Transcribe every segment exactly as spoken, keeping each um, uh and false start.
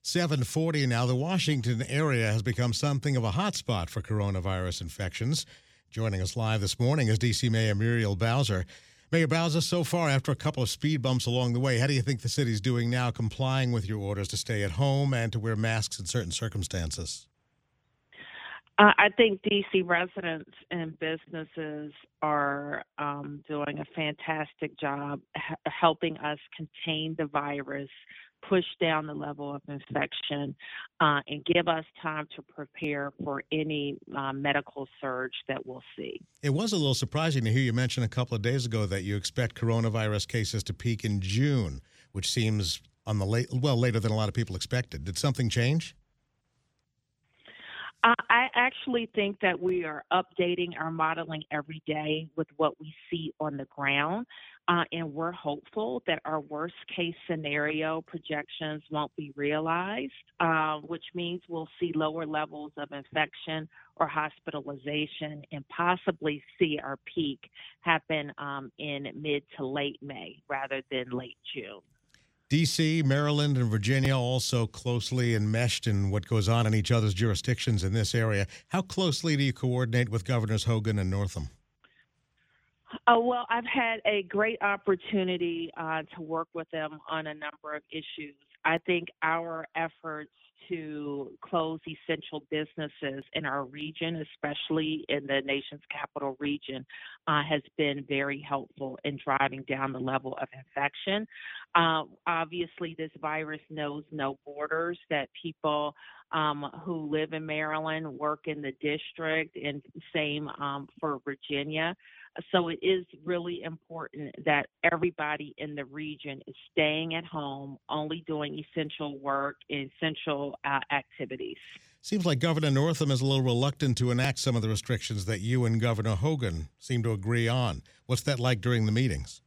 seven forty now. The Washington area has become something of a hotspot for coronavirus infections. Joining us live this morning is D C Mayor Muriel Bowser. Mayor Bowser, so far, after a couple of speed bumps along the way, how do you think the city's doing now, complying with your orders to stay at home and to wear masks in certain circumstances? Uh, I think D C residents and businesses are um, doing a fantastic job h- helping us contain the virus, push down the level of infection, uh, and give us time to prepare for any uh, medical surge that we'll see. It was a little surprising to hear you mention a couple of days ago that you expect coronavirus cases to peak in June, which seems on the late, well, later than a lot of people expected. Did something change? Uh, I actually think that we are updating our modeling every day with what we see on the ground, uh, and we're hopeful that our worst case scenario projections won't be realized, uh, which means we'll see lower levels of infection or hospitalization and possibly see our peak happen um, in mid to late May rather than late June. D C, Maryland, and Virginia also closely enmeshed in what goes on in each other's jurisdictions in this area. How closely do you coordinate with Governors Hogan and Northam? Oh, well, I've had a great opportunity uh, to work with them on a number of issues. I think our efforts to close essential businesses in our region, especially in the nation's capital region, uh, has been very helpful in driving down the level of infection. Uh, obviously, this virus knows no borders, that people um, who live in Maryland work in the district, and same um, for Virginia. So it is really important that everybody in the region is staying at home, only doing essential work, essential uh, activities. Seems like Governor Northam is a little reluctant to enact some of the restrictions that you and Governor Hogan seem to agree on. What's that like during the meetings?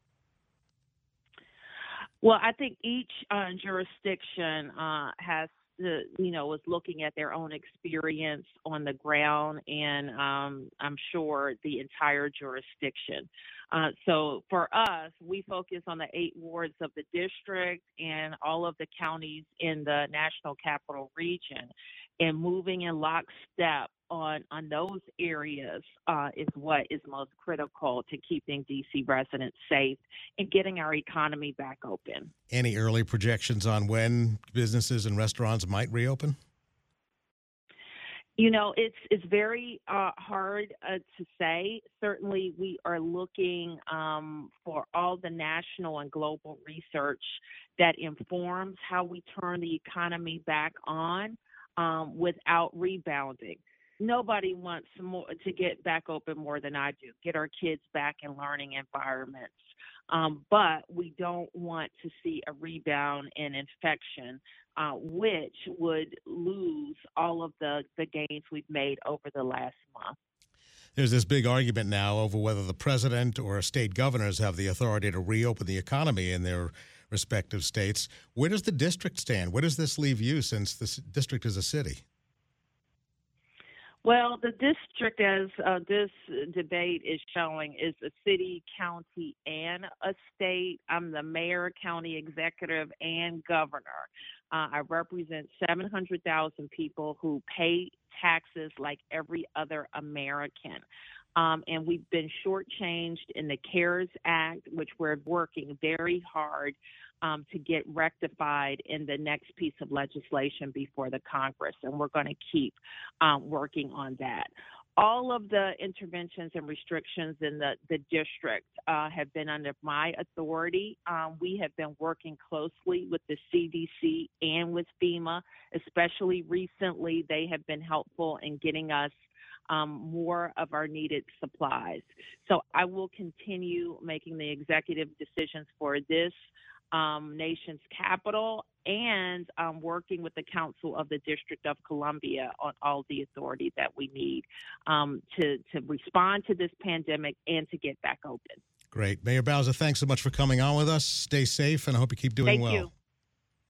Well, I think each uh, jurisdiction uh, has The, you know, was looking at their own experience on the ground, and um, I'm sure the entire jurisdiction. Uh, so for us, we focus on the eight wards of the district and all of the counties in the National Capital Region, and moving in lockstep on, on those areas uh, is what is most critical to keeping D C residents safe and getting our economy back open. Any early projections on when businesses and restaurants might reopen? You know, it's it's very uh, hard uh, to say. Certainly, we are looking um, for all the national and global research that informs how we turn the economy back on um, without rebounding. Nobody wants more to get back open more than I do, get our kids back in learning environments. Um, but we don't want to see a rebound in infection, uh, which would lose all of the, the gains we've made over the last month. There's this big argument now over whether the president or state governors have the authority to reopen the economy in their respective states. Where does the district stand? Where does this leave you, since the district is a city? Well, the district, as uh, this debate is showing, is a city, county, and a state. I'm the mayor, county executive, and governor. Uh, I represent seven hundred thousand people who pay taxes like every other American. Um, and we've been shortchanged in the CARES Act, which we're working very hard um, to get rectified in the next piece of legislation before the Congress. And we're going to keep um, working on that. All of the interventions and restrictions in the, the district uh, have been under my authority. Um, we have been working closely with the C D C and with FEMA, especially recently. They have been helpful in getting us Um, more of our needed supplies. So I will continue making the executive decisions for this um, nation's capital, and um, working with the Council of the District of Columbia on all the authority that we need um, to, to respond to this pandemic and to get back open. Great. Mayor Bowser, thanks so much for coming on with us. Stay safe, and I hope you keep doing Thank well. You.